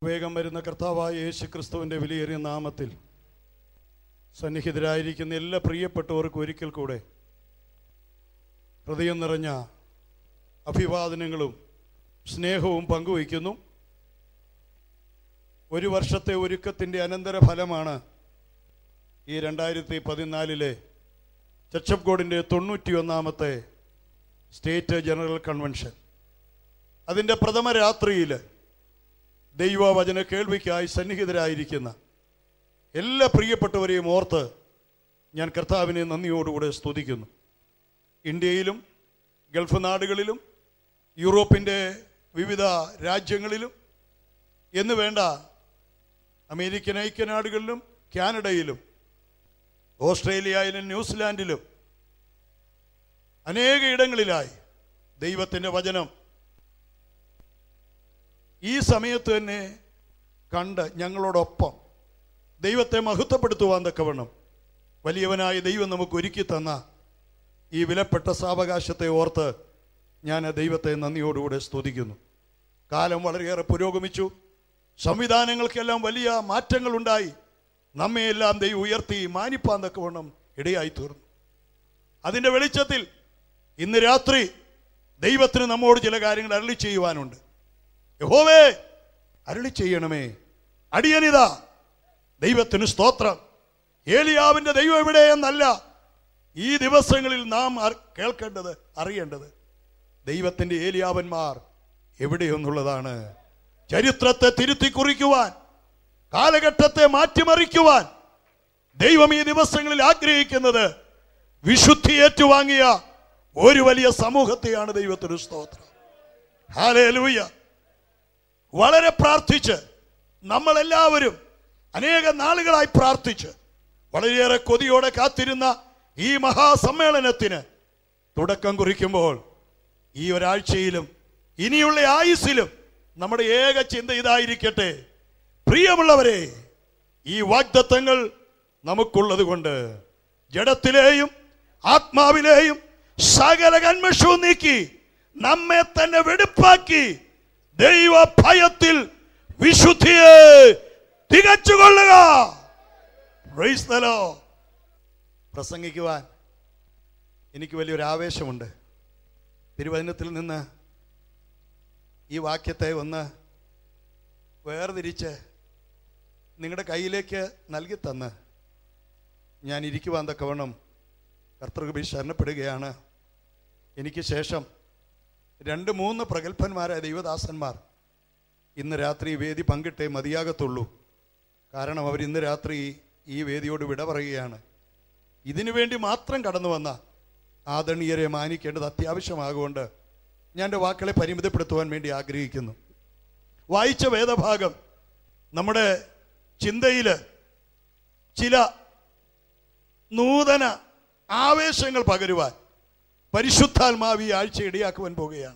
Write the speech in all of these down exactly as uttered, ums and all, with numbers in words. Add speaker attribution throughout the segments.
Speaker 1: വേഗം വരുന്ന കർത്താവായ യേശു ക്രിസ്തുവിൻ്റെ വിലയേറിയ നാമത്തിൽ സന്നിഹിതരായിരിക്കുന്ന എല്ലാ പ്രിയപ്പെട്ടവർക്കും ഒരിക്കൽ കൂടെ ഹൃദയം നിറഞ്ഞ അഭിവാദനങ്ങളും സ്നേഹവും പങ്കുവയ്ക്കുന്നു. ഒരു വർഷത്തെ ഒരുക്കത്തിൻ്റെ അനന്തര ഫലമാണ് ഈ രണ്ടായിരത്തി പതിനാലിലെ ചർച്ച് ഓഫ് ഗോഡിൻ്റെ തൊണ്ണൂറ്റി ഒന്നാമത്തെ സ്റ്റേറ്റ് ജനറൽ കൺവെൻഷൻ. അതിൻ്റെ പ്രഥമ രാത്രിയിൽ ദൈവവചന കേൾവിക്കായി സന്നിഹിതരായിരിക്കുന്ന എല്ലാ പ്രിയപ്പെട്ടവരെയും ഓർത്ത് ഞാൻ കർത്താവിനെ നന്ദിയോടുകൂടെ സ്തുതിക്കുന്നു. ഇന്ത്യയിലും ഗൾഫ് നാടുകളിലും യൂറോപ്പിൻ്റെ വിവിധ രാജ്യങ്ങളിലും എന്ന് വേണ്ട അമേരിക്കൻ ഐക്യനാടുകളിലും കാനഡയിലും ഓസ്ട്രേലിയയിലും ന്യൂസിലാൻഡിലും അനേക ഇടങ്ങളിലായി ദൈവത്തിൻ്റെ വചനം ഈ സമയത്ത് തന്നെ കണ്ട് ഞങ്ങളോടൊപ്പം ദൈവത്തെ മഹത്വപ്പെടുത്തുവാൻ തക്കവണ്ണം വലിയവനായ ദൈവം നമുക്ക് ഒരുക്കി തന്ന ഈ വിലപ്പെട്ട സാവകാശത്തെ ഓർത്ത് ഞാൻ ദൈവത്തെ നന്ദിയോടുകൂടെ സ്തുതിക്കുന്നു. കാലം വളരെയേറെ പുരോഗമിച്ചു, സംവിധാനങ്ങൾക്കെല്ലാം വലിയ മാറ്റങ്ങളുണ്ടായി. നമ്മയെല്ലാം ദൈവം ഉയർത്തി മാനിപ്പാൻ തക്കവണ്ണം ഇടയായി തീർന്നു. അതിൻ്റെ വെളിച്ചത്തിൽ ഇന്ന് രാത്രി ദൈവത്തിന് നമ്മോട് ചില കാര്യങ്ങൾ അരുളി ചെയ്യുവാനുണ്ട്. യഹോവേ, അരുളി ചെയ്യണമേ, അടിയനിതാ. ദൈവത്തിന് സ്തോത്രം. ഏലിയാവിൻ്റെ ദൈവം എവിടെയെന്നല്ല ഈ ദിവസങ്ങളിൽ നാം കേൾക്കേണ്ടത്, അറിയേണ്ടത് ദൈവത്തിൻ്റെ ഏലിയാവന്മാർ എവിടെയെന്നുള്ളതാണ്. ചരിത്രത്തെ തിരുത്തി കുറിക്കുവാൻ, കാലഘട്ടത്തെ മാറ്റിമറിക്കുവാൻ ദൈവം ഈ ദിവസങ്ങളിൽ ആഗ്രഹിക്കുന്നത് വിശുദ്ധി ഏറ്റുവാങ്ങിയ ഒരു വലിയ സമൂഹത്തെയാണ്. ദൈവത്തിന് സ്തോത്രം. ഹല്ലേലൂയ. വളരെ പ്രാർത്ഥിച്ച് നമ്മളെല്ലാവരും അനേക നാളുകളായി പ്രാർത്ഥിച്ച് വളരെയേറെ കൊതിയോടെ കാത്തിരുന്ന ഈ മഹാസമ്മേളനത്തിന് തുടക്കം കുറിക്കുമ്പോൾ ഈ ഒരാഴ്ചയിലും ഇനിയുള്ള ആയുസ്സിലും നമ്മുടെ ഏക ചിന്ത ഇതായിരിക്കട്ടെ: പ്രിയമുള്ളവരെ, ഈ വാഗ്ദത്തങ്ങൾ നമുക്കുള്ളത് കൊണ്ട് ജഡത്തിലെയും ആത്മാവിലെയും സകല കന്മഷവും നീക്കി നമ്മെ തന്നെ വെടിപ്പാക്കി ദൈവ ഭയത്തിൽ വിശുദ്ധിയെ തികച്ചുകൊള്ളുക. Praise the Lord. പ്രസംഗിക്കുവാൻ എനിക്ക് വലിയൊരു ആവേശമുണ്ട്. തിരുവചനത്തിൽ നിന്ന് ഈ വാക്യത്തെ ഒന്ന് വേർതിരിച്ച് നിങ്ങളുടെ കയ്യിലേക്ക് നൽകി തന്ന് ഞാൻ ഇരിക്കുവാൻ തക്കവണ്ണം കർത്തൃകൃപയിൽ ശരണപ്പെടുകയാണ്. എനിക്ക് ശേഷം രണ്ട് മൂന്ന് പ്രഗത്ഭന്മാരായ ദൈവദാസന്മാർ ഇന്ന് രാത്രി വേദി പങ്കിട്ടേ മതിയാകത്തുള്ളൂ. കാരണം അവർ ഇന്ന് രാത്രി ഈ വേദിയോട് വിട പറയുകയാണ്. ഇതിനു വേണ്ടി മാത്രം കടന്നു വന്ന ആദരണീയരെ മാനിക്കേണ്ടത് അത്യാവശ്യമാകൊണ്ട് ഞാൻ എൻ്റെ വാക്കുകളെ പരിമിതപ്പെടുത്തുവാൻ വേണ്ടി ആഗ്രഹിക്കുന്നു. വായിച്ച വേദഭാഗം നമ്മുടെ ചിന്തയിൽ ചില നൂതന ആവേശങ്ങൾ പകരുവാൻ പരിശുദ്ധാത്മാവ് ഈ ആഴ്ച ഇടയാക്കുവാൻ പോകുകയാണ്.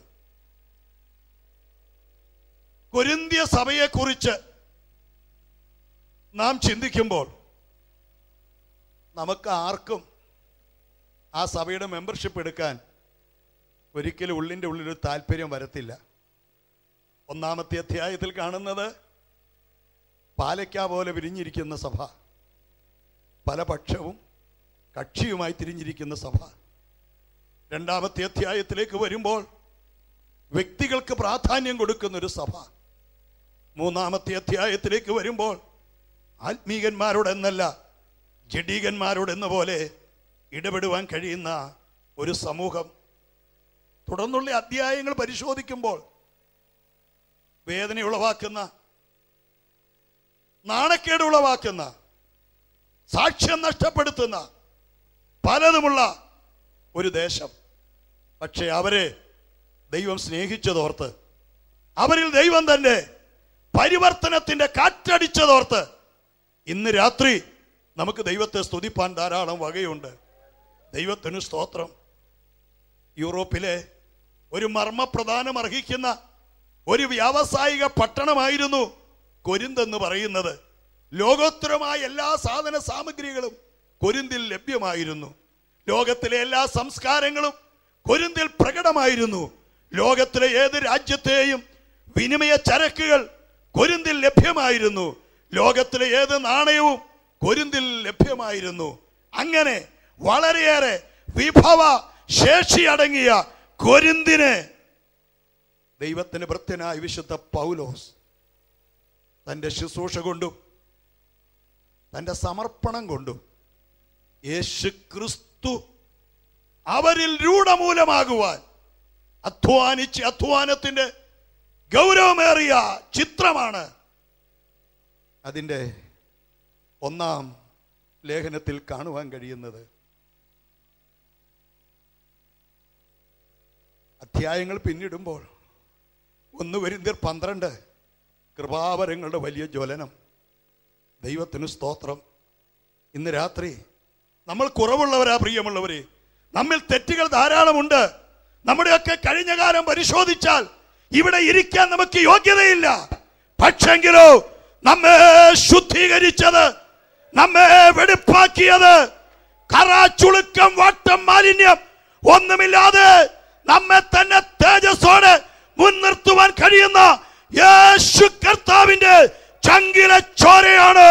Speaker 1: കൊരിന്ത്യ സഭയെക്കുറിച്ച് നാം ചിന്തിക്കുമ്പോൾ നമുക്ക് ആർക്കും ആ സഭയുടെ മെമ്പർഷിപ്പ് എടുക്കാൻ ഒരിക്കലും ഉള്ളിൻ്റെ ഉള്ളിലൊരു താല്പര്യം വരത്തില്ല. ഒന്നാമത്തെ അധ്യായത്തിൽ കാണുന്നത് പാലയ്ക്ക പോലെ വിരിഞ്ഞിരിക്കുന്ന സഭ, പല പക്ഷവും കക്ഷിയുമായി തിരിഞ്ഞിരിക്കുന്ന സഭ. രണ്ടാമത്തെ അധ്യായത്തിലേക്ക് വരുമ്പോൾ വ്യക്തികൾക്ക് പ്രാധാന്യം കൊടുക്കുന്നൊരു സഭ. മൂന്നാമത്തെ അധ്യായത്തിലേക്ക് വരുമ്പോൾ ആത്മീകന്മാരോടെന്നല്ല ജഡീകന്മാരോടെന്ന പോലെ ഇടപെടുവാൻ കഴിയുന്ന ഒരു സമൂഹം. തുടർന്നുള്ള അധ്യായങ്ങൾ പരിശോധിക്കുമ്പോൾ വേദന ഉളവാക്കുന്ന, നാണക്കേട് ഉളവാക്കുന്ന, സാക്ഷ്യം നഷ്ടപ്പെടുത്തുന്ന പലതുമുള്ള ഒരു ദേശം. പക്ഷെ അവരെ ദൈവം സ്നേഹിച്ചതോർത്ത്, അവരിൽ ദൈവം തന്നെ പരിവർത്തനത്തിന്റെ കാറ്റടിച്ചതോർത്ത് ഇന്ന് രാത്രി നമുക്ക് ദൈവത്തെ സ്തുതിപ്പാൻ ധാരാളം വകയുണ്ട്. ദൈവത്തിന് സ്തോത്രം. യൂറോപ്പിലെ ഒരു മർമ്മപ്രധാനം അർഹിക്കുന്ന ഒരു വ്യാവസായിക പട്ടണമായിരുന്നു കൊരിന്തെന്ന് പറയുന്നത്. ലോകോത്തരമായ എല്ലാ സാധന സാമഗ്രികളും കൊരിന്തിൽ ലഭ്യമായിരുന്നു. ലോകത്തിലെ എല്ലാ സംസ്കാരങ്ങളും കൊരിന്തിൽ പ്രകടമായിരുന്നു. ലോകത്തിലെ ഏത് രാജ്യത്തെയും വിനിമയ ചരക്കുകൾ കൊരിന്തിൽ ലഭ്യമായിരുന്നു. ലോകത്തിലെ ഏത് നാണയവും കൊരിന്തിൽ ലഭ്യമായിരുന്നു. അങ്ങനെ വളരെയേറെ വിഭവ ശേഷി അടങ്ങിയ കൊരിന്തിന് ദൈവത്തിന് ഭൃത്യനായ വിശുദ്ധ പൗലോസ് തൻ്റെ ശുശ്രൂഷ കൊണ്ടും തൻ്റെ സമർപ്പണം കൊണ്ടും യേശു ക്രിസ്തു അവരിൽ രൂഢമൂലമാകുവാൻ അധ്വാനിച്ച് അധ്വാനത്തിൻ്റെ ഗൗരവമേറിയ ചിത്രമാണ് അതിൻ്റെ ഒന്നാം ലേഖനത്തിൽ കാണുവാൻ കഴിയുന്നത്. അധ്യായങ്ങൾ പിന്നിടുമ്പോൾ ഒന്ന് കൊരിന്ത്യർ പന്ത്രണ്ട് കൃപാവരങ്ങളുടെ വലിയ ജ്വലനം. ദൈവത്തിന് സ്തോത്രം. ഇന്ന് രാത്രി നമ്മൾ കുറവുള്ളവരാ പ്രിയമുള്ളവരെ, നമ്മിൽ തെറ്റുകൾ ധാരാളമുണ്ട്. നമ്മുടെയൊക്കെ കഴിഞ്ഞ കാലം പരിശോധിച്ചാൽ ഇവിടെ ഇരിക്കാൻ നമുക്ക് യോഗ്യതയില്ല. പക്ഷെങ്കിലോ നമ്മെ ശുദ്ധീകരിച്ചത്, നമ്മെ വെടിപ്പാക്കിയത്, കറാച്ചുളുക്കം വട്ടം മാലിന്യം ഒന്നുമില്ലാതെ നമ്മെ തന്നെ തേജസ്സോടെ മുൻനിർത്തുവാൻ കഴിയുന്ന യേശു കർത്താവിന്റെ ചങ്കിലെ ചോരയാണ്.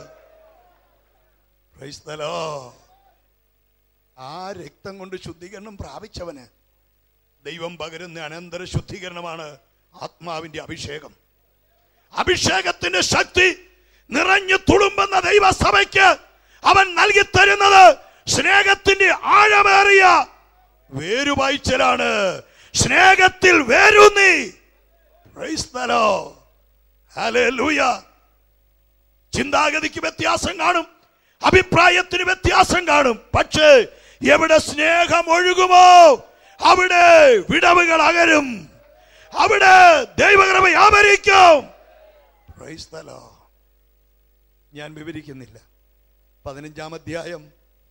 Speaker 1: Praise the Lord. ആ രക്തം കൊണ്ട് ശുദ്ധീകരണം പ്രാപിച്ചവന് ദൈവം പകരുന്ന അനന്തര ശുദ്ധീകരണമാണ് ആത്മാവിന്റെ അഭിഷേകം. അഭിഷേകത്തിന്റെ ശക്തി നിറഞ്ഞു തുളുമ്പുന്ന ദൈവസഭയ്ക്ക് അവൻ നൽകി തരുന്നത് സ്നേഹത്തിന്റെ ആഴമേറിയ വേരുപായ്ച്ചലാണ്. സ്നേഹത്തിൽ വേരൂന്നി. Praise the Lord. ഹല്ലേലൂയ. ചിന്താഗതിക്ക് വ്യത്യാസം കാണും, അഭിപ്രായത്തിന് വ്യത്യാസം കാണും. പക്ഷേ എവിടെ സ്നേഹം ഒഴുകുമോ അവിടെ വിടവുകൾ അകരും, അവിടെ ദൈവകൃപ വ്യാപരിക്കും. Price the Lord. ഞാൻ വിവരിക്കുന്നില്ല. പതിനഞ്ചാം അധ്യായം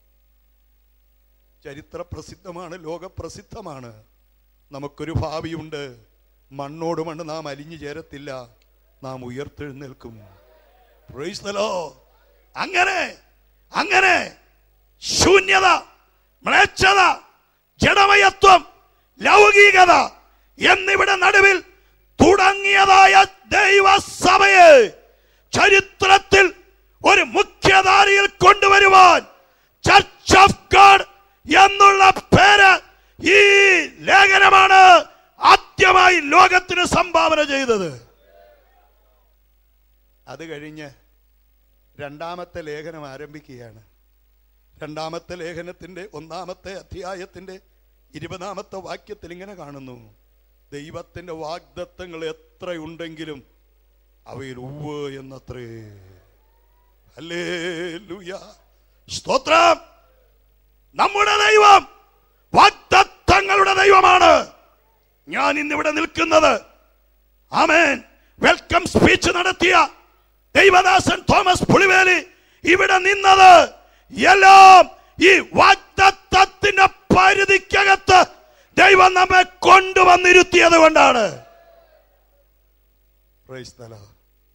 Speaker 1: ചരിത്ര പ്രസിദ്ധമാണ്, ലോകപ്രസിദ്ധമാണ്. നമുക്കൊരു ഭാവിയുണ്ട്. മണ്ണോട് മണ്ണ് നാം അലിഞ്ഞു ചേരത്തില്ല, നാം ഉയർത്തെഴുന്നേൽക്കും. Price the Lord. അങ്ങനെ അങ്ങനെ ശൂന്യത, മ്ലേച്ഛത, ജഡമയത്വം, ലൗകികത എന്നിവിടെ നടുവിൽ തുടങ്ങിയതായ ദൈവസഭയെ ചരിത്രത്തിൽ ഒരു മുഖ്യധാരയിൽ കൊണ്ടുവരുവാൻ ചർച്ച് ഓഫ് ഗോഡ് എന്നുള്ള പേര് ഈ ലേഖനമാണ് ആദ്യമായി ലോകത്തിന് സംഭാവന ചെയ്തത്. അത് കഴിഞ്ഞ് രണ്ടാമത്തെ ലേഖനം ആരംഭിക്കുകയാണ്. രണ്ടാമത്തെ ലേഖനത്തിന്റെ ഒന്നാമത്തെ അധ്യായത്തിന്റെ ഇരുപതാമത്തെ വാക്യത്തിൽ ഇങ്ങനെ കാണുന്നു: ദൈവത്തിന്റെ വാഗ്ദത്തങ്ങൾ എത്രയുണ്ടെങ്കിലും അവയിൽ ഉവ്വ് എന്നത്രേ. ഹല്ലേലൂയ. സ്തോത്രം. നമ്മുടെ ദൈവം വാഗ്ദത്തങ്ങളുടെ ദൈവമാണ്. ഞാൻ ഇന്നിവിടെ നിൽക്കുന്നത്, ആമേൻ, വെൽക്കം സ്പീച്ച് നടത്തിയ ദൈവദാസൻ തോമസ് പുളിവേലി ഇവിടെ നിന്നത് എല്ലാം ഈ വാഗ്ദത്തത്തിന്റെ പരിധിക്കകത്ത് ദൈവം നമ്മെ കൊണ്ടുവന്നിരുത്തിയത് കൊണ്ടാണ്. Praise the Lord.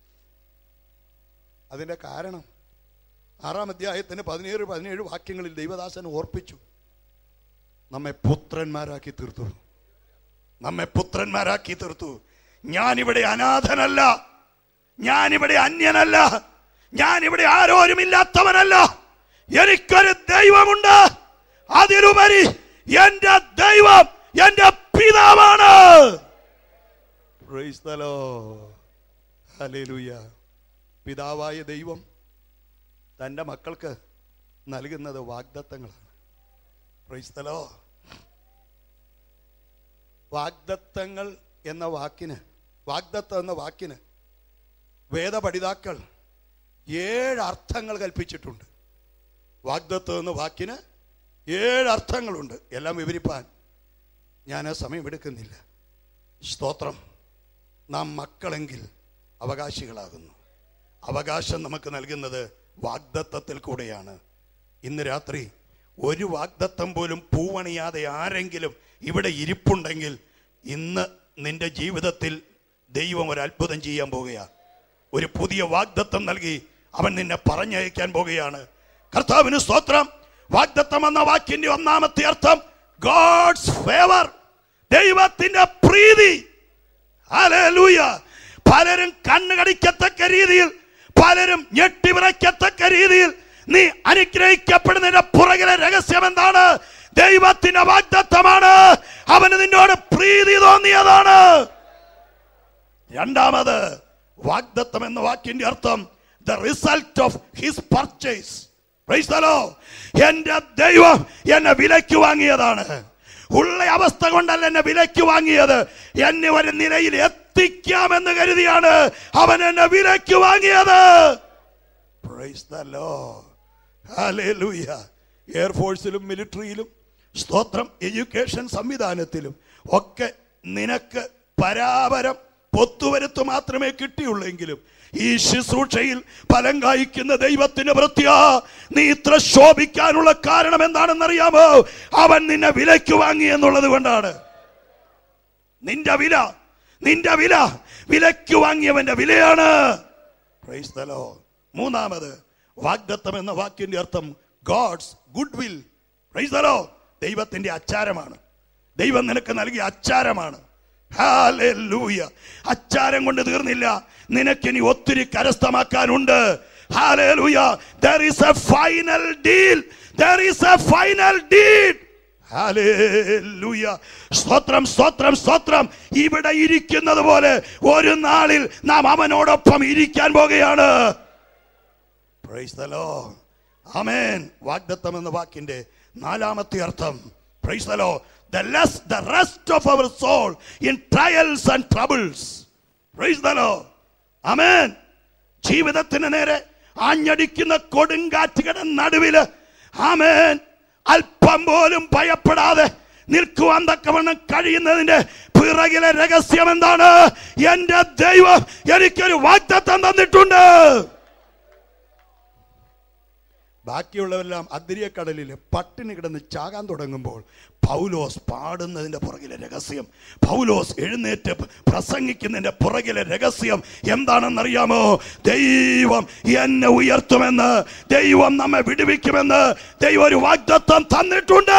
Speaker 1: അതിന്റെ കാരണം ആറാം അധ്യായത്തിന് പതിനേഴ് പതിനേഴ് വാക്യങ്ങളിൽ ദൈവദാസൻ ഓർപ്പിച്ചു, നമ്മെ പുത്രന്മാരാക്കി തീർത്തു, നമ്മെ പുത്രന്മാരാക്കി തീർത്തു. ഞാനിവിടെ അനാഥനല്ല, ഞാനിവിടെ അന്യനല്ല, ഞാനിവിടെ ആരോരുമില്ലാത്തവനല്ല. എനിക്കൊരു ദൈവമുണ്ട്. അതിലുപരി എന്റെ ദൈവം എന്റെ പിതാവാണ്. Praise the Lord. ഹല്ലേലൂയ. പിതാവായ ദൈവം തൻ്റെ മക്കൾക്ക് നൽകുന്നത് വാഗ്ദത്തങ്ങളാണ്. Praise the Lord. വാഗ്ദത്തങ്ങൾ എന്ന വാക്കിന്, വാഗ്ദത്തം എന്ന വാക്കിന് വേദപഠിതാക്കൾ ഏഴ് അർത്ഥങ്ങൾ കൽപ്പിച്ചിട്ടുണ്ട്. വാഗ്ദത്തം എന്ന വാക്കിന് ഏഴ് അർത്ഥങ്ങളുണ്ട്. എല്ലാം വിവരിപ്പാൻ ഞാൻ സമയമെടുക്കുന്നില്ല. സ്തോത്രം. നാം മക്കളെങ്കിൽ അവകാശികളാകുന്നു. അവകാശം നമുക്ക് നൽകുന്നത് വാഗ്ദത്തത്തിൽ കൂടെയാണ്. ഇന്ന് രാത്രി ഒരു വാഗ്ദത്തം പോലും പൂവണിയാതെ ആരെങ്കിലും ഇവിടെ ഇരിപ്പുണ്ടെങ്കിൽ ഇന്ന് നിന്റെ ജീവിതത്തിൽ ദൈവം ഒരു അത്ഭുതം ചെയ്യാൻ പോകുകയാണ്. ഒരു പുതിയ വാഗ്ദത്തം നൽകി അവൻ നിന്നെ പറഞ്ഞയക്കാൻ പോകുകയാണ്. കർത്താവിന് സ്തോത്രം. വാഗ്ദത്തം എന്ന വാക്കിന്റെ ഒന്നാമത്തെ അർത്ഥം ഗോഡ്സ് ഫേവർ, ദൈവത്തിന്റെ പ്രീതി. ഹല്ലേലൂയ. പലരും കണ്ണുകടിക്കത്തക്ക രീതിയിൽ, പലരും ഞെട്ടിവിറയ്ക്കത്തക്ക രീതിയിൽ നീ അനുഗ്രഹിക്കപ്പെടുന്നതിന്റെ പുറകിലെ രഹസ്യം എന്താണ്? ദൈവത്തിന്റെ വാഗ്ദത്തമാണ്. അവന് നിന്നോട് പ്രീതി തോന്നിയതാണ്. രണ്ടാമത്, വാഗ്ദത്തം എന്ന വാക്കിന്റെ അർത്ഥം the result of his purchase. Praise the Lord. എന്റെ ദൈവം എന്നെ വിലയ്ക്ക് വാങ്ങിയതാണ്. ഉള്ള അവസ്ഥ കൊണ്ടല്ല എന്നെ വിലയ്ക്ക് വാങ്ങിയത്, എന്നെ ഒരു നിലയിൽ എത്തിക്കാമെന്ന് കരുതിയാണ് അവൻ എന്നെ വിലയ്ക്ക് വാങ്ങിയത്. Praise the Lord. Hallelujah. എയർഫോഴ്സിലും മിലിറ്ററിയിലും സ്തോത്രം, എഡ്യൂക്കേഷൻ സംവിധാനത്തിലും ഒക്കെ നിനക്ക് പരാപരം പൊത്തുവരുത്ത് മാത്രമേ കിട്ടിയുള്ളെങ്കിലും ഈ ശുശ്രൂഷയിൽ ഫലം കായ്ക്കുന്ന ദൈവത്തിന്റെ വൃത്തിയ നീ ഇത്ര ശോഭിക്കാനുള്ള കാരണം എന്താണെന്നറിയാമോ? അവൻ നിന്നെ വിലയ്ക്ക് വാങ്ങി എന്നുള്ളത് കൊണ്ടാണ്. നിന്റെ വില, നിന്റെ വില വിലയ്ക്ക് വാങ്ങിയവന്റെ വിലയാണ്. Praise the Lord. മൂന്നാമത്, വാഗ്ദത്തം എന്ന വാക്കിന്റെ അർത്ഥം God's good will. Praise the Lord. ദൈവത്തിന്റെ അച്ചാരമാണ്. ദൈവം നിനക്ക് നൽകിയ അച്ചാരമാണ്. ഹല്ലേലൂയ. അച്ചാരം കൊണ്ട് തീർന്നില്ല, നിനക്കിനി ഒത്തിരി കരസ്ഥമാക്കാനുണ്ട്. ഹല്ലേലൂയ. There is a final deal. There is a final deed. ഹല്ലേലൂയ. സ്തോത്രം, സ്തോത്രം, സ്തോത്രം. ഇവിടെ ഇരിക്കുന്നത് പോലെ ഒരു നാളിൽ നാം അവനോടൊപ്പം ഇരിക്കാൻ പോകുകയാണ്. Praise the Lord. ആമേൻ. വാഗ്ദത്തം എന്ന വാക്കിന്റെ നാലാമത്തെ അർത്ഥം, praise the Lord, the rest the rest of our soul in trials and troubles. Praise the Lord. Amen. ജീവിതത്തിന് നേരെ ആഞ്ഞടിക്കുന്ന കൊടുങ്കാറ്റുകളുടെ നടുവില്, ആമേൻ, അല്പം പോലും ഭയപ്പെടാതെ നിൽക്കുവാൻ തക്കവണ്ണം കഴിയുന്നതിന്റെ പിറകിലെ രഹസ്യം എന്താണ്? എന്റെ ദൈവം എനിക്കൊരു വാഗ്ദത്തം തന്നിട്ടുണ്ട്. ബാക്കിയുള്ളവരെല്ലാം അദ്രിയക്കടലിൽ പട്ടിണി കിടന്ന് ചാകാൻ തുടങ്ങുമ്പോൾ പൗലോസ് പാടുന്നതിന്റെ പുറകിലെ രഹസ്യം, പൗലോസ് എഴുന്നേറ്റ് പ്രസംഗിക്കുന്നതിന്റെ പുറകിലെ രഹസ്യം എന്താണെന്നറിയാമോ? ദൈവം എന്നെ ഉയർത്തുമെന്ന്, ദൈവം നമ്മെ വിടുവിക്കുമെന്ന് ദൈവം ഒരു വാഗ്ദത്തം തന്നിട്ടുണ്ട്.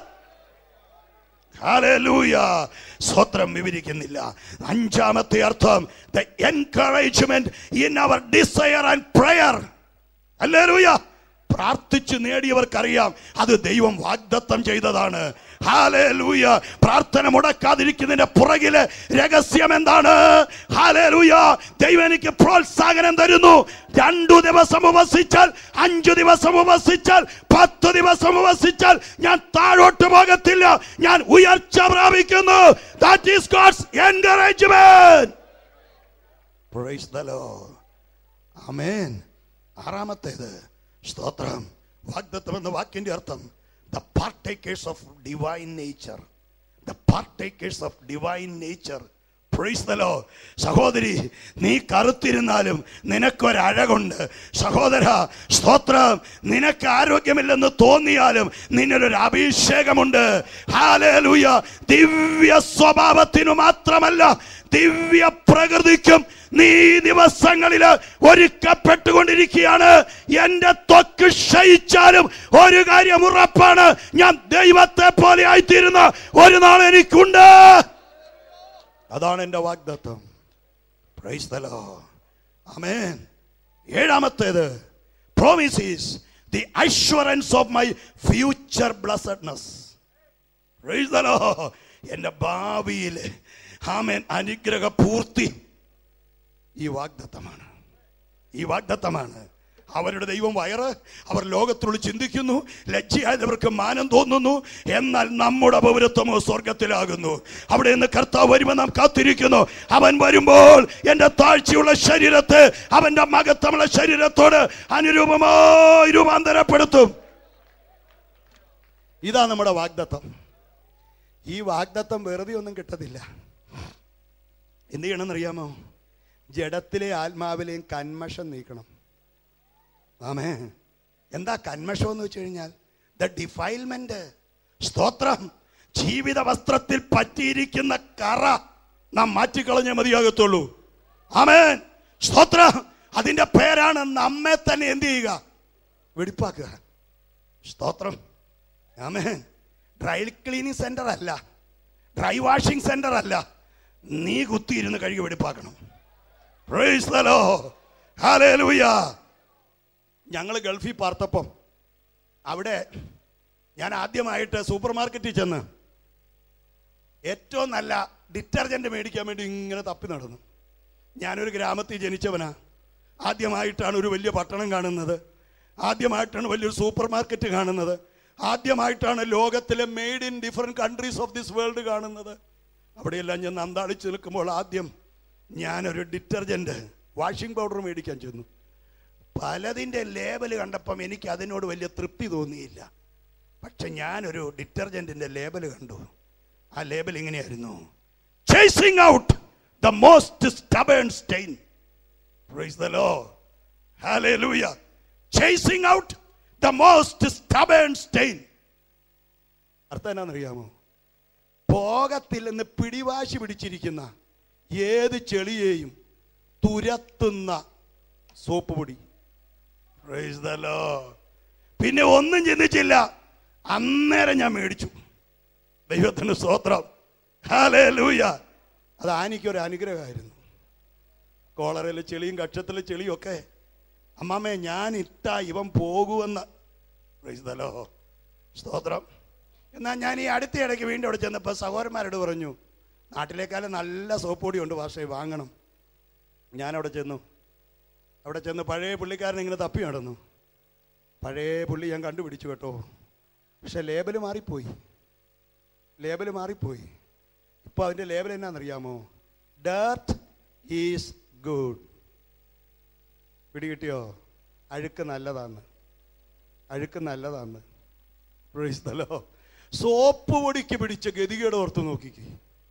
Speaker 1: ഹല്ലേലൂയ. സ്തോത്രം. വിവരിക്കുന്നില്ല. അഞ്ചാമത്തെ അർത്ഥം, the encouragement in our desire and prayer. ഹല്ലേലൂയ. പ്രാർത്ഥിച്ചു നേടിയവർക്കറിയാം അത് ദൈവം വാഗ്ദത്തം ചെയ്തതാണ്. ഹല്ലേലൂയ. പ്രാർത്ഥന മുടക്കാതിരിക്കുന്നതിന്റെ പുറകിലെ രഹസ്യം എന്താണ്? ഹല്ലേലൂയ. ദൈവം എനിക്ക് പ്രോത്സാഹനം തരുന്നു. രണ്ടു ദിവസം ഉപവസിച്ചാൽ, അഞ്ചു ദിവസം ഉപവസിച്ചാൽ, പത്ത് ദിവസം ഉപവസിച്ചാൽ ഞാൻ താഴോട്ട് പോകത്തില്ല, ഞാൻ ഉയർച്ച പ്രാപിക്കുന്നു. That is God's encouragement. Praise the Lord. Amen. ആറാമത്തേത്, സ്തോത്രം, വാഗ്ദത്തം എന്ന വാക്കിന്റെ അർത്ഥം the partakers of divine nature. The partakers of divine nature. Praise the Lord. സഹോദരി, നീ കറുത്തിരുന്നാലും നിനക്കൊരഴകുണ്ട്. സഹോദര, സ്തോത്രം, നിനക്ക് ആരോഗ്യമില്ലെന്ന് തോന്നിയാലും നിന്നൊരു അഭിഷേകമുണ്ട്. ഹല്ലേലൂയ. ദിവ്യ സ്വഭാവത്തിനു മാത്രമല്ല, ദിവ്യ പ്രകൃതിക്കും നീ ദിവസങ്ങളില് ഒരുക്കപ്പെട്ടുകൊണ്ടിരിക്കുകയാണ്. എന്റെ ത്വക്ക് ക്ഷയിച്ചാലും ഒരു കാര്യം ഉറപ്പാണ്, ഞാൻ ദൈവത്തെ പോലെ ആയിത്തീരുന്ന ഒരു നാൾ എനിക്കുണ്ട്. അതാണ് എന്റെ വാഗ്ദത്തം. Praise the Lord. ആമേൻ. ഏഴാമത്തേത്, promise is the assurance of my future blessedness. Praise the Lord. എന്റെ ഭാവിയിലെ, ആമേൻ, അനുഗ്രഹ പൂർത്തി ഈ വാഗ്ദത്തമാണ്. ഈ വാഗ്ദത്തമാണ്. അവരുടെ ദൈവം വയറ്, അവർ ലോകത്തിലുള്ള ചിന്തിക്കുന്നു, ലജ്ജയായവർക്ക് മാനം തോന്നുന്നു. എന്നാൽ നമ്മുടെ പൗരത്വമോ സ്വർഗത്തിലാകുന്നു. അവിടെ നിന്ന് കർത്താവ് വരുമ്പോൾ നാം കാത്തിരിക്കുന്നു. അവൻ വരുമ്പോൾ എന്റെ താഴ്ചയുള്ള ശരീരത്തെ അവന്റെ മഹത്വമുള്ള ശരീരത്തോട് അനുരൂപമായി രൂപാന്തരപ്പെടുത്തും. ഇതാ നമ്മുടെ വാഗ്ദത്തം. ഈ വാഗ്ദത്തം വെറുതെ ഒന്നും കിട്ടത്തില്ല. എന്ത് ചെയ്യണമെന്നറിയാമോ? ജഡത്തിലെ ആത്മാവിലെയും കന്മഷം നീക്കണം. ആമേൻ. എന്താ കന്മഷം എന്ന് വെച്ച് കഴിഞ്ഞാൽ ദ ഡിഫൈൽമെന്റ്. സ്തോത്രം. ജീവിത വസ്ത്രത്തിൽ പറ്റിയിരിക്കുന്ന കറ നാം മാറ്റിക്കളഞ്ഞേ മതിയാകത്തുള്ളൂ. ആമേൻ. സ്തോത്രം. അതിന്റെ പേരാണ് നമ്മെ തന്നെ എന്ത് ചെയ്യുക? വെടിപ്പാക്കുക. സ്തോത്രം. ആമേൻ. ഡ്രൈ ക്ലീനിങ് സെന്റർ അല്ല, ഡ്രൈ വാഷിംഗ് സെന്റർ അല്ല. നീ കുത്തിയിരുന്ന് കഴുകി വെടിപ്പാക്കണം. Praise the Lord. Hallelujah. ഞങ്ങൾ ഗൾഫിൽ പാർത്തപ്പം അവിടെ ഞാൻ ആദ്യമായിട്ട് സൂപ്പർ മാർക്കറ്റിൽ ചെന്ന് ഏറ്റവും നല്ല ഡിറ്റർജൻറ്റ് മേടിക്കാൻ വേണ്ടി ഇങ്ങനെ തപ്പി നടന്നു. ഞാനൊരു ഗ്രാമത്തിൽ ജനിച്ചവനാ. ആദ്യമായിട്ടാണ് ഒരു വലിയ പട്ടണം കാണുന്നത്. ആദ്യമായിട്ടാണ് വലിയൊരു സൂപ്പർ മാർക്കറ്റ് കാണുന്നത്. ആദ്യമായിട്ടാണ് ലോകത്തിലെ made in different countries of this world കാണുന്നത്. അവിടെയെല്ലാം ഞാൻ അന്താളിച്ച് നിൽക്കുമ്പോൾ ആദ്യം ഞാനൊരു ഡിറ്റർജൻറ്റ് വാഷിംഗ് പൗഡർ മേടിക്കാൻ ചെന്നു. പലതിൻ്റെ ലേബൽ കണ്ടപ്പം എനിക്ക് അതിനോട് വലിയ തൃപ്തി തോന്നിയില്ല. പക്ഷെ ഞാനൊരു ഡിറ്റർജൻറ്റിൻ്റെ ലേബൽ കണ്ടു. ആ ലേബൽ ഇങ്ങനെയായിരുന്നു: chasing out the most stubborn stain. Praise the Lord. ഹല്ലേലൂയ. Chasing out the most stubborn stain. അർത്ഥം എന്നാണെന്നറിയാമോ? പോകത്തില്ലെന്ന് പിടിവാശി പിടിച്ചിരിക്കുന്ന ഏത് ചെളിയെയും തുരത്തുന്ന സോപ്പ് പൊടി. Praise the Lord. പിന്നെ ഒന്നും ചിന്തിച്ചില്ല, അന്നേരം ഞാൻ മേടിച്ചു. ദൈവത്തിന് സ്തോത്രം. ഹല്ലേലൂയ. അത് ആനിക്കൊരു അനുഗ്രഹമായിരുന്നു. കോളറയിലെ ചെളിയും കക്ഷത്തിലെ ചെളിയും ഒക്കെ അമ്മാമ്മേ ഞാൻ ഇട്ടാ ഇവൻ പോകുമെന്ന്. Praise the Lord. സ്തോത്രം. എന്നാൽ ഞാൻ ഈ അടുത്ത ഇടയ്ക്ക് വീണ്ടും അവിടെ ചെന്നപ്പോൾ സഹോദരന്മാരോട് പറഞ്ഞു, നാട്ടിലേക്കാളും നല്ല സോപ്പ് പൊടിയുണ്ട് പക്ഷേ വാങ്ങണം. ഞാനവിടെ ചെന്നു. അവിടെ ചെന്ന് പഴയ പുള്ളിക്കാരൻ ഇങ്ങനെ തപ്പി നടന്നു. പഴയ പുള്ളി ഞാൻ കണ്ടുപിടിച്ചു കേട്ടോ. പക്ഷെ ലേബൽ മാറിപ്പോയി. ലേബൽ മാറിപ്പോയി. ഇപ്പോൾ അതിൻ്റെ ലേബൽ എന്നാണെന്നറിയാമോ? Dirt is good. പിടികിട്ടിയോ? അഴുക്ക് നല്ലതാണ്. അഴുക്ക് നല്ലതാണ്. Price the Lord. സോപ്പ് പൊടിക്ക് പിടിച്ച ഗതികേട് ഓർത്ത് നോക്കിക്കേ.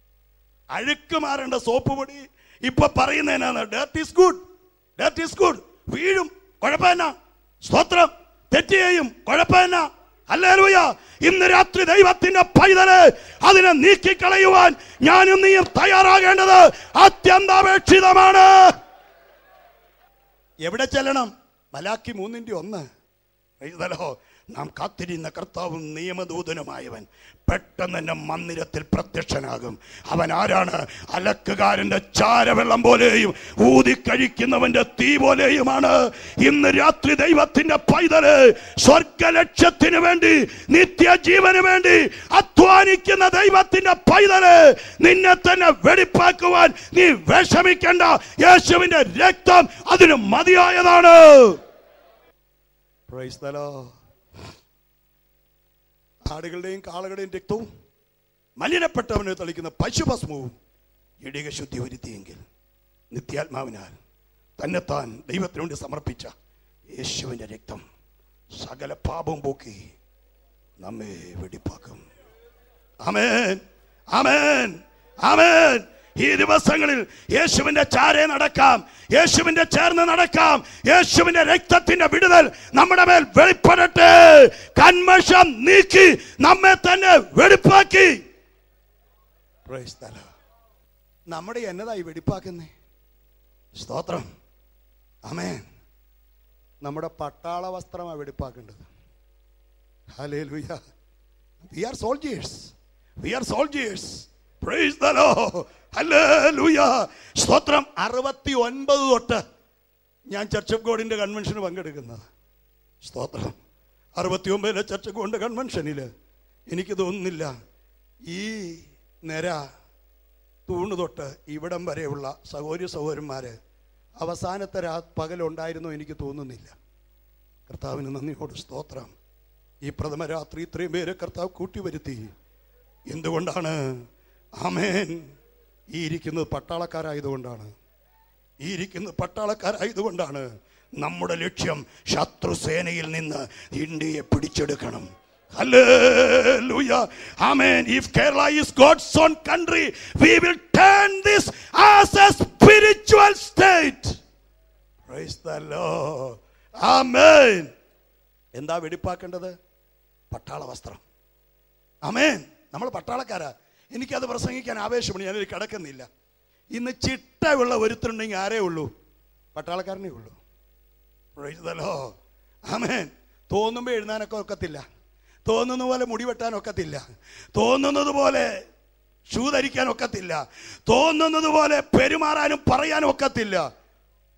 Speaker 1: അഴുക്ക് മാറേണ്ട സോപ്പ് പൊടി ഇപ്പൊ പറയുന്നതിനാണ് dirt is good. Dirt is good. വീഴും, കുഴപ്പമില്ല. സ്തോത്രം. തെറ്റ് ചെയ്യും, കുഴപ്പമില്ല. ഹല്ലേലൂയ. ഇന്ന് രാത്രി ദൈവത്തിന്റെ പൈതല് അതിനെ നീക്കിക്കളയുവാൻ ഞാനും നീയും തയ്യാറാകേണ്ടത് അത്യന്താപേക്ഷിതമാണ്. എവിടെ ചെല്ലണം? മലാക്കി മൂന്നിന്റെ ഒന്ന്. നാം കാത്തിരുന്ന കർത്താവും നിയമദൂതനുമായവൻ പെട്ടെന്ന് തന്നെ മന്ദിരത്തിൽ പ്രത്യക്ഷനാകും. അവൻ ആരാണ്? അലക്കുകാരന്റെ ചാരവെള്ളം പോലെയും ഊതിക്കഴിക്കുന്നവന്റെ തീ പോലെയുമാണ്. ഇന്ന് രാത്രി ദൈവത്തിന്റെ പൈതല് സ്വർഗലക്ഷ്യത്തിന് വേണ്ടി, നിത്യജീവന് വേണ്ടി അധ്വാനിക്കുന്ന ദൈവത്തിന്റെ പൈതല്, നിന്നെ തന്നെ വെടിപ്പാക്കുവാൻ നീ വിഷമിക്കേണ്ട. യേശുവിന്റെ രക്തം അതിന് മതിയായതാണ്. Praise the Lord. ആടുകളുടെയും കാളകളുടെയും രക്തവും മലിനപ്പെട്ടവനെ തളിക്കുന്ന പശുഭസ്മവും ഇടിക ശുദ്ധി വരുത്തിയെങ്കിൽ നിത്യാത്മാവിനാൽ തന്നെത്താൻ ദൈവത്തിനു വേണ്ടി സമർപ്പിച്ച യേശുവിന്റെ രക്തം സകല പാപവും പോക്കി നമ്മെ വെടിപ്പാക്കും. ആമേൻ, ആമേൻ, ആമേൻ. ഈ ദിവസങ്ങളിൽ യേശുവിന്റെ ചാരെ നടക്കാം, യേശുവിന്റെ ചേർന്ന് നടക്കാം. യേശുവിന്റെ രക്തത്തിന്റെ വിടുതൽ നമ്മുടെ മേൽ വെളിപ്പെടട്ടെ. കന്മഷം നീക്കി നമ്മെ തന്നെ വെടിപ്പാക്കി. Price the Lord. നമ്മുടെ എന്നതായി വെടിപ്പാക്കുന്നേ? സ്തോത്രം. ആമേൻ. നമ്മുടെ പട്ടാള വസ്ത്രമാണ് വെടിപ്പാക്കേണ്ടത്. ഹല്ലേലൂയ. We are soldiers. We are soldiers. Praise the Lord. Hallelujah. സ്തോത്രം. അറുപത്തി ഒൻപത് തൊട്ട് ഞാൻ ചർച്ച് ഓഫ് ഗോഡിന്റെ കൺവെൻഷന് പങ്കെടുക്കുന്നത്. സ്തോത്രം. അറുപത്തി ഒമ്പതിലെ ചർച്ച് ഓഫ് ഗോഡിന്റെ കൺവെൻഷനിൽ എനിക്ക് തോന്നുന്നില്ല ഈ നിര തൂണ് തൊട്ട് ഇവിടം വരെയുള്ള സഹോദരി സഹോദരന്മാര് അവസാനത്തെ രാ പകലുണ്ടായിരുന്നോ എനിക്ക് തോന്നുന്നില്ല. കർത്താവിന് നന്ദിയോട് സ്തോത്രം. ഈ പ്രഥമ രാത്രി ഇത്രയും പേരെ കർത്താവ് കൂട്ടിവരുത്തി. എന്തുകൊണ്ടാണ്? ആമേൻ. ഈ ഇരിക്കുന്നത് പട്ടാളക്കാരായതുകൊണ്ടാണ്. ഈ ഇരിക്കുന്നത് പട്ടാളക്കാരായതുകൊണ്ടാണ്. നമ്മുടെ ലക്ഷ്യം ശത്രുസേനയിൽ നിന്ന് ഇന്ത്യയെ പിടിച്ചെടുക്കണം. Hallelujah. Amen. If Kerala is God's own country, we will turn this as a spiritual state. Praise the Lord. Amen. എന്താ വെടിപ്പാക്കേണ്ടത്? പട്ടാള വസ്ത്രം. ആമേൻ. നമ്മൾ പട്ടാളക്കാരാ. എനിക്കത് പ്രസംഗിക്കാൻ ആവേശമുണ്ട്. ഞാനൊരു കിടക്കുന്നില്ല. ഇന്ന് ചിട്ടയുള്ള ഒരുത്തരുണ്ടെങ്കിൽ ആരേ ഉള്ളൂ? പട്ടാളക്കാരനേ ഉള്ളൂ. Praise the Lord. ആമേൻ. തോന്നുമ്പോൾ എഴുതാനൊക്കെ ഒക്കത്തില്ല. തോന്നുന്ന പോലെ മുടി വെട്ടാനൊക്കത്തില്ല. തോന്നുന്നത് പോലെ ഷൂ ധരിക്കാൻ ഒക്കത്തില്ല. തോന്നുന്നത് പോലെ പെരുമാറാനും പറയാനും ഒക്കത്തില്ല.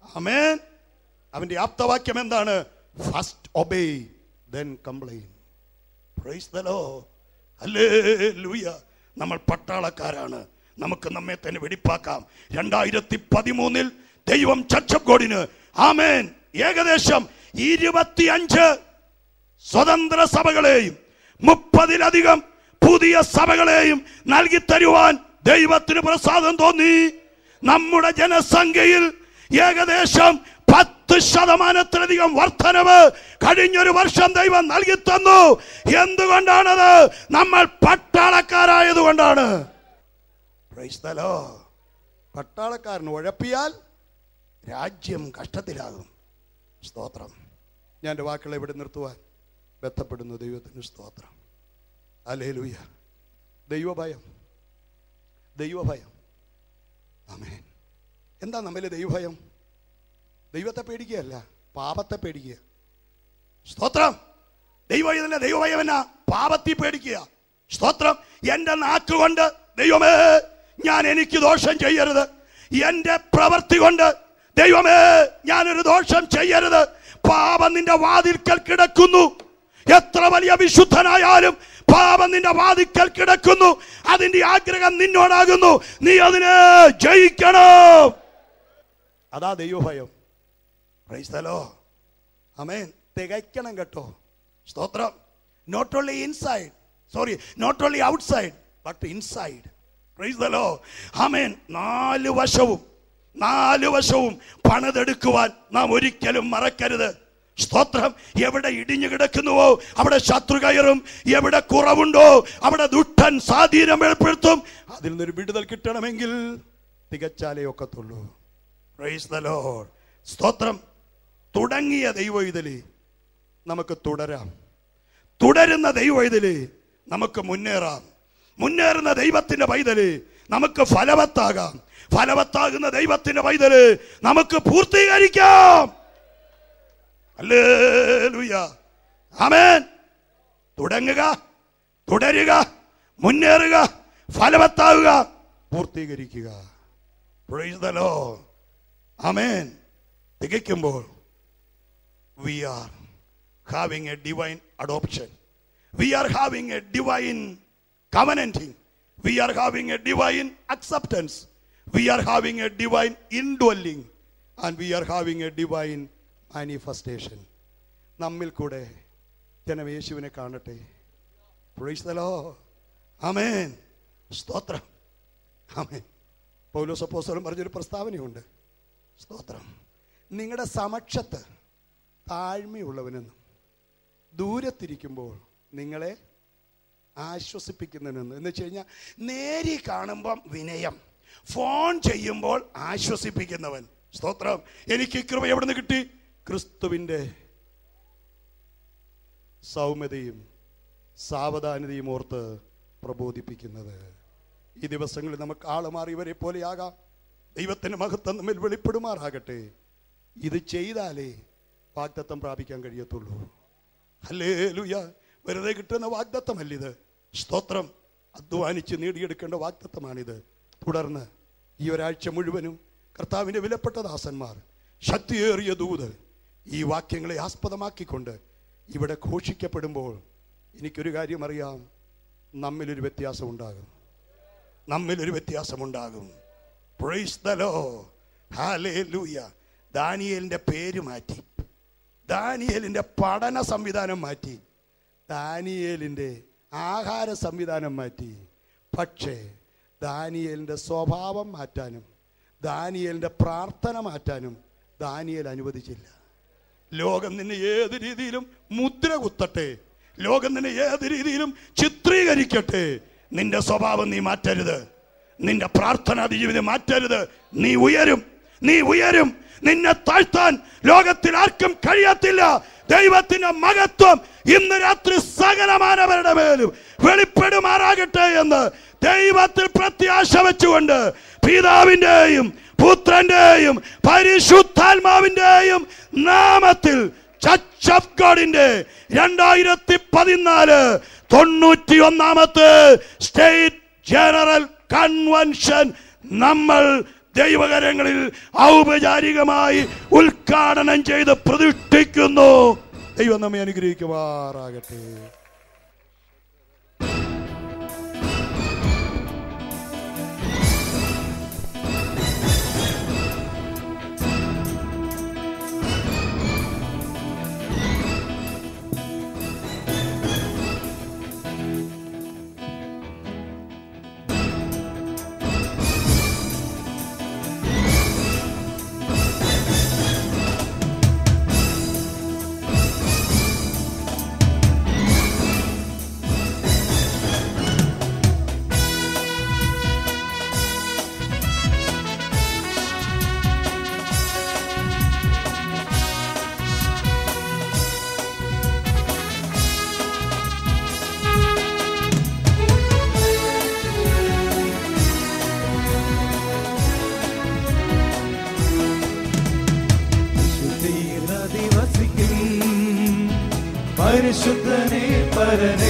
Speaker 1: ആമേൻ. അവന്റെ ആപ്തവാക്യം എന്താണ്? First obey then complain. Praise the Lord. ഹല്ലേലൂയ. നമ്മൾ പട്ടാളക്കാരാണ്. നമുക്ക് നമ്മെ തന്നെ വെടിപ്പാക്കാം. രണ്ടായിരത്തി പതിമൂന്നിൽ ദൈവം ചർച്ച് ഓഫ് ഗോഡിന് ആമേൻ ഏകദേശം ഇരുപത്തിയഞ്ച് സ്വതന്ത്ര സഭകളെയും മുപ്പതിലധികം പുതിയ സഭകളെയും നൽകി തരുവാൻ ദൈവത്തിന് പ്രസാദം തോന്നി. നമ്മുടെ ജനസംഖ്യയിൽ ഏകദേശം പത്ത് ശതമാനത്തിലധികം വർധനവ് കഴിഞ്ഞൊരു വർഷം ദൈവം നൽകി തന്നു. എന്തുകൊണ്ടാണത്? നമ്മൾ പട്ടാളക്കാരായതുകൊണ്ടാണ്. Price the Lord. പട്ടാളക്കാരൻ ഉഴപ്പിയാൽ രാജ്യം കഷ്ടത്തിലാകും. സ്തോത്രം. ഞാൻ എൻ്റെ വാക്കുകളെ ഇവിടെ നിർത്തുവാൻ ബന്ധപ്പെടുന്നു. ദൈവത്തിന് സ്തോത്രം. ഹല്ലേലൂയ. ദൈവഭയം, ദൈവഭയം. ആമേൻ. എന്താ നമ്മിലെ ദൈവഭയം? ദൈവത്തെ പേടിക്കുകയല്ല, പാപത്തെ പേടിക്കുക. സ്തോത്രം. ദൈവഭയം ദൈവഭയം എന്നാ? പാപത്തിൽ പേടിക്കുക. സ്തോത്രം. എൻ്റെ നാക്കുകൊണ്ട് ദൈവമേ ഞാൻ എനിക്ക് ദോഷം ചെയ്യരുത്, എൻ്റെ പ്രവൃത്തി കൊണ്ട് ദൈവമേ ഞാനൊരു ദോഷം ചെയ്യരുത്. പാപം നിന്റെ വാതിൽക്കൽ കിടക്കുന്നു. എത്ര വലിയ വിശുദ്ധനായാലും പാപം നിന്റെ വാതിൽക്കൽ കിടക്കുന്നു. അതിന്റെ ആഗ്രഹം നിന്നോടാകുന്നു. നീ അതിനെ ജയിക്കണം. അതാ ദൈവഭയം. Praise the Lord. ആമേൻ. തികയ്ക്കണം കേട്ടോ. സ്തോത്രം. Not only inside, sorry not only outside but inside. Praise the Lord. ആമേൻ. നാല് വശവും നാല് വശവും പണിതെടുക്കുവാൻ നാം ഒരിക്കലും മറക്കരുത്. സ്തോത്രം. എവിടെ ഇടിഞ്ഞു കിടക്കുന്നുവോ അവിടെ ശത്രു കയറും. എവിടെ കുറവുണ്ടോ അവിടെ ദുഷ്ടൻ സ്വാധീനം ഏർപ്പെടുത്തും. അതിൽ നിന്നൊരു വിടുതൽ കിട്ടണമെങ്കിൽ തികച്ചാലേ ഒക്കത്തുള്ളൂ. Praise the Lord. സ്തോത്രം. തുടങ്ങിയ ദൈവവൈതലി നമുക്ക് തുടരാം. തുടരുന്ന ദൈവവൈതലി നമുക്ക് മുന്നേറാം. മുന്നേറുന്ന ദൈവത്തിന്റെ പൈതല് നമുക്ക് ഫലവത്താകാം. ഫലവത്താകുന്ന ദൈവത്തിന്റെ പൈതല് നമുക്ക് പൂർത്തീകരിക്കാം. ഹല്ലേലൂയ. ആമേൻ. തുടങ്ങുക, തുടരുക, മുന്നേറുക, ഫലവത്താവുക, പൂർത്തീകരിക്കുക. Praise the Lord. ആമേൻ. തികയ്ക്കുമ്പോൾ we are having a divine adoption, we are having a divine covenanting, we are having a divine acceptance, we are having a divine indwelling, and we are having a divine manifestation. നമ്മിൽ കൂടെ ജനം യേശുവിനെ കാണട്ടെ. Praise the Lord. ആമേൻ. സ്തോത്രം. ആമേൻ. പൗലോസ് അപ്പോസ്തലൻ പറഞ്ഞൊരു പ്രസ്താവനയുണ്ട്. സ്തോത്രം. നിങ്ങളുടെ സമക്ഷത്ത് താഴ്മയുള്ളവനെന്നും ദൂരത്തിരിക്കുമ്പോൾ നിങ്ങളെ ആശ്വസിപ്പിക്കുന്നവനെന്ന്. എന്ന് വെച്ച് കഴിഞ്ഞാൽ നേരി കാണുമ്പം വിനയം, ഫോൺ ചെയ്യുമ്പോൾ ആശ്വസിപ്പിക്കുന്നവൻ. സ്തോത്രം. എനിക്ക് കൃപ എവിടെ നിന്ന് കിട്ടി? ക്രിസ്തുവിൻ്റെ സൗമ്യതയും സാവധാനതയും ഓർത്ത് പ്രബോധിപ്പിക്കുന്നത്. ഈ ദിവസങ്ങളിൽ നമുക്ക് ആളുമാറിയവരെ പോലെയാകാം. ദൈവത്തിൻ്റെ മഹത്വം നമ്മിൽ വെളിപ്പെടുമാറാകട്ടെ. ഇത് ചെയ്താലേ വാഗ്ദത്തം പ്രാപിക്കാൻ കഴിയത്തുള്ളൂ. ഹല്ലേലൂയ. വെറുതെ കിട്ടുന്ന വാഗ്ദത്തമല്ലിത്. സ്തോത്രം. അധ്വാനിച്ച് നേടിയെടുക്കേണ്ട വാഗ്ദത്തമാണിത്. തുടർന്ന് ഈ ഒരാഴ്ച മുഴുവനും കർത്താവിൻ്റെ വിലപ്പെട്ട ദാസന്മാർ, ശക്തിയേറിയ ദൂത് ഈ വാക്യങ്ങളെ ആസ്പദമാക്കിക്കൊണ്ട് ഇവിടെ ഘോഷിക്കപ്പെടുമ്പോൾ എനിക്കൊരു കാര്യം അറിയാം. നമ്മിലൊരു വ്യത്യാസം ഉണ്ടാകും. നമ്മിലൊരു വ്യത്യാസമുണ്ടാകും. Praise the Lord. ഹല്ലേലൂയ. ദാനിയേലിൻ്റെ പേര് മാറ്റി, ദാനിയേലിൻ്റെ പഠന സംവിധാനം മാറ്റി, ദാനിയേലിൻ്റെ ആഹാര സംവിധാനം മാറ്റി. പക്ഷേ ദാനിയേലിൻ്റെ സ്വഭാവം മാറ്റാനും ദാനിയേലിൻ്റെ പ്രാർത്ഥന മാറ്റാനും ദാനിയേൽ അനുവദിച്ചില്ല. ലോകം നിന്നെ ഏത് രീതിയിലും മുദ്ര കുത്തട്ടെ, ലോകം നിന്നെ ഏത് രീതിയിലും ചിത്രീകരിക്കട്ടെ, നിന്റെ സ്വഭാവം നീ മാറ്റരുത്. നിന്റെ പ്രാർത്ഥനാ ജീവിതം മാറ്റരുത്. നീ ഉയരും, നീ ഉയരും. നിന്നെ താഴ്ത്താൻ ലോകത്തിൽ ആർക്കും കഴിയത്തില്ല. ദൈവത്തിന്റെ മഹത്വം ഇന്ന് രാത്രി സകലമാനവരുടെ മേലും വെളിപ്പെടുമാറാകട്ടെ എന്ന് ദൈവത്തിൽ പ്രത്യാശ വെച്ചുകൊണ്ട് പിതാവിന്റെയും പുത്രന്റെയും പരിശുദ്ധാത്മാവിന്റെയും നാമത്തിൽ ചർച്ച് ഓഫ് ഗോഡിന്റെ രണ്ടായിരത്തി പതിനാല് തൊണ്ണൂറ്റി ഒന്നാമത്തെ സ്റ്റേറ്റ് ജനറൽ കൺവെൻഷൻ നമ്മൾ ദൈവകരങ്ങളിൽ ഔപചാരികമായി ഉദ്ഘാടനം ചെയ്ത് പ്രതിഷ്ഠിക്കുന്നു. ദൈവം നമ്മെ അനുഗ്രഹിക്കുമാറാകട്ടെ.
Speaker 2: പരിശുദ്ധനെ പരനെ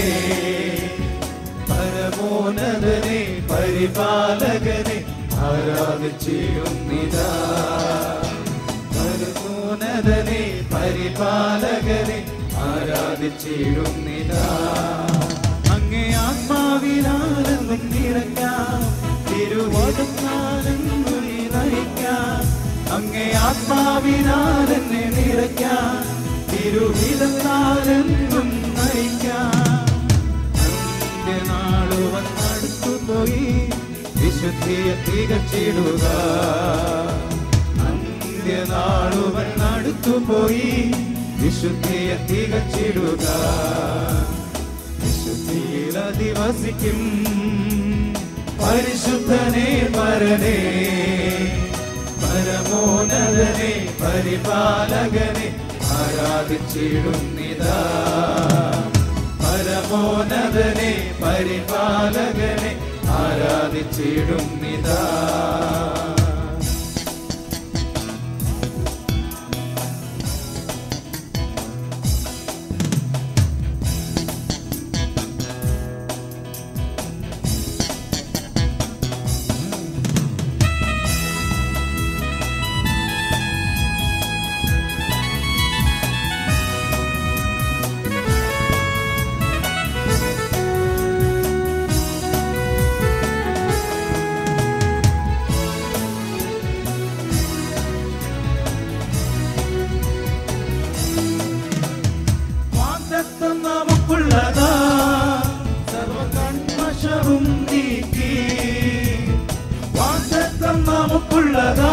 Speaker 2: പരമോന്നതനെ പരിപാലകനെ ആരാധിച്ചിടുന്നിതാ. പരമോന്നതനെ പരിപാലകനെ ആരാധിച്ചിടുന്നിതാ. അങ്ങേ ആത്മാവിലാണെന്നും നിറയ്ക്കാം, തിരുവടുത്താലെന്നും നിറയ്ക്കാം. അങ്ങേ ആത്മാവിനാലെന്നെ നിറയ്ക്കാം, തിരുവിതത്താലെന്നും നയിക്കാം. അന്ത്യനാളുവൻ അടുത്തുപോയി വിശുദ്ധിയെ തികച്ചിടുക. അന്ത്യനാളുവൻ അടുത്തുപോയി വിശുദ്ധിയെ തികച്ചിടുക. വിശുദ്ധിയിൽ അധിവസിക്കും പരിശുദ്ധനെ പരനെ പരമോന്നതനെ പരിപാലകനെ ആരാധിച്ചിടുന്നിതാ. പരമോന്നതനെ പരിപാലകനെ ആരാധിച്ചിടുന്നിതാ. നമുക്കുള്ളതാ സർവകന്മഷവും നീക്കി. വാഗ്ദത്തം നമുക്കുള്ളതാ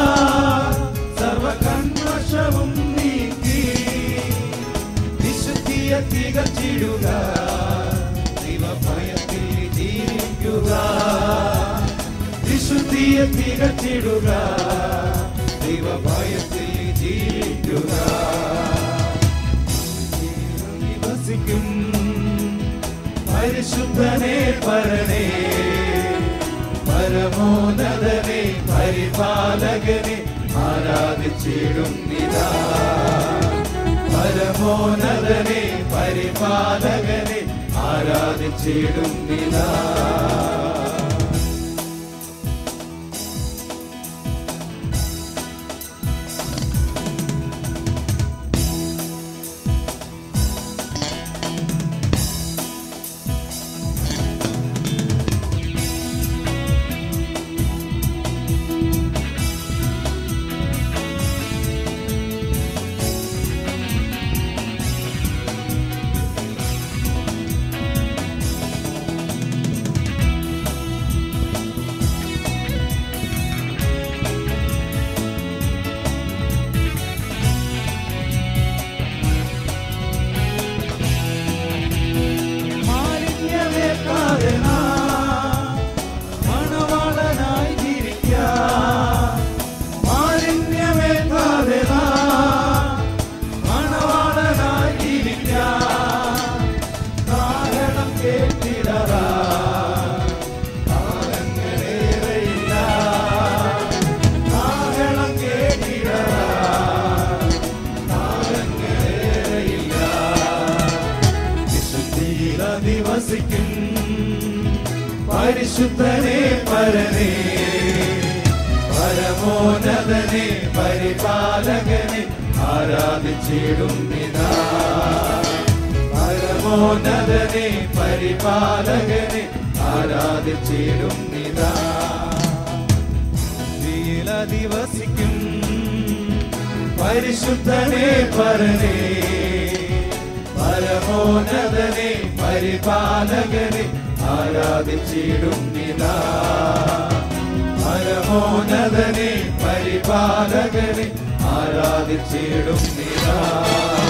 Speaker 2: സർവകന്മഷവും നീക്കി. വിശുദ്ധിയെ തികച്ചിടുക, ദൈവഭയത്തിൽ ജീവിക്കുക. വിശുദ്ധിയെ തികച്ചിടുക, ദൈവഭയത്തിൽ ജീവിക്കുക. പരിശുദ്ധനെ പരനെ പരമോന്നതനെ പരിപാലകനെ ആരാധിച്ചിടുന്നിതാ. പരമോന്നതനെ പരിപാലകനെ ആരാധിച്ചിടുന്നിതാ. പരിശുദ്ധനെ പരനെ പരമോ ഉന്നതനെ പരിപാലകനെ ആരാധിച്ചിടുന്നിതാ. പരമോന്നതനെ പരിപാലകനെ ആരാധിച്ചിടുന്നിതാ. ദിവസിക്കും പരിശുദ്ധനെ പരനെ പരമോന്നതനെ പരിപാലകനെ ആരാധിച്ചിടുന്നിതാ. പരമോന്നതനെ പരിപാലകനെ ആരാധിച്ചിടുന്നിതാ.